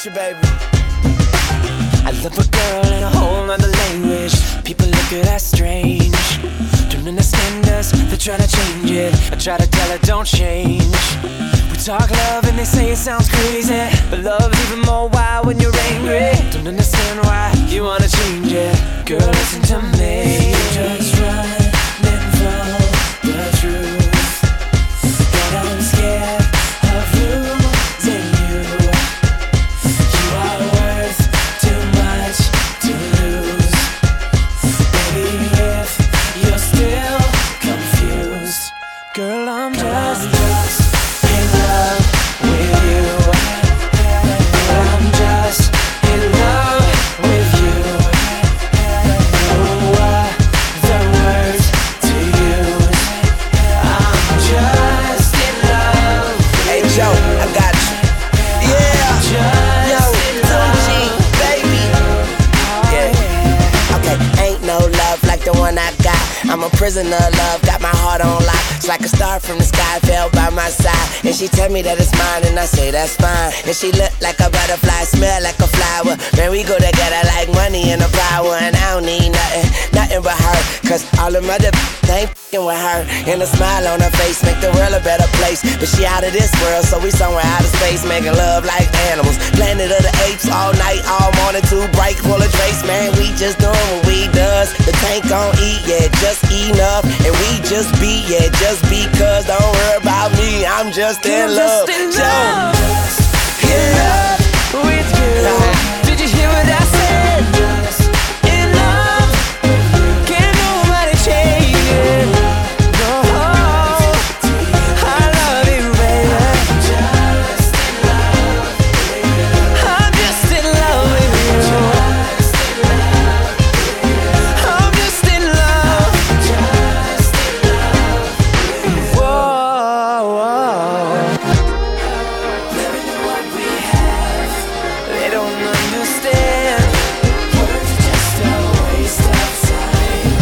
with you, baby. I love a girl in a whole nother language. People look at us strange, don't understand us, they try to change it. I try to tell her don't change. We talk love and they say it sounds crazy, but love's even more wild when you're angry. Don't understand why you wanna change it. Girl, listen to me. Just running from the truth, but I'm scared of losing you. You are worth too much to lose. Baby, if you're still confused, girl, I'm just in love with you. Girl, I'm just in love with you. No other words to use. I'm just in love. Hey Joe, I got you. Yeah, yo, 2G, baby. Yeah, okay, ain't no love like the one I got. I'm a prisoner of love, got my heart on lock. It's like a star from the sky fell by my side, and she tell me that it's mine, and I say that's fine. And she look like a butterfly, smell like a flower. Man, we go together like money and a power. And I don't need nothing but her, cause all them other ain't f***ing with her. And a smile on her face make the world a better place. But she out of this world, so we somewhere out of space, making love like animals. Planet of the apes, all night, all morning, too bright, full of trace. Man, we just doing what we does. The tank gon' eat, yeah, just enough. And we just be, yeah, just because. Don't worry about me, I'm just in love. Just in love with you. Did you hear what I said? In love, can't nobody change it. No, I love you, baby. I'm just in love with you. I'm just in love. Whoa. They don't understand. Words just a waste of time.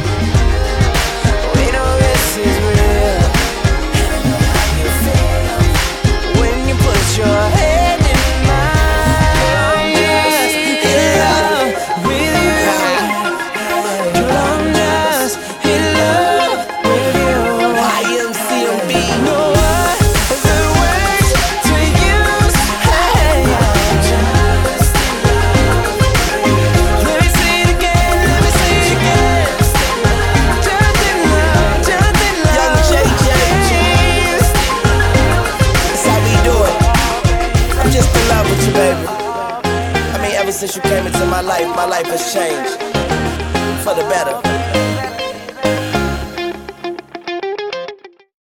We know this is real. And I know how you feel when you put your head in mine. I'm just in love with you. Girl, I'm just in love with you. YMCMB. No other words to use. Hey. Let me say it again, let me say it again. Just in love, just in love. Young JJ. That's how we do it. I'm just in love with you, baby. I mean, ever since you came into my life has changed for the better.